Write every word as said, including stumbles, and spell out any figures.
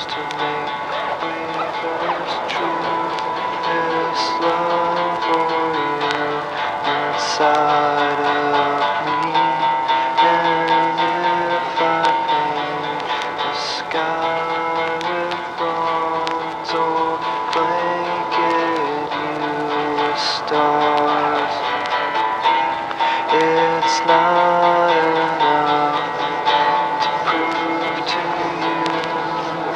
stars to make believers true. This love for you inside of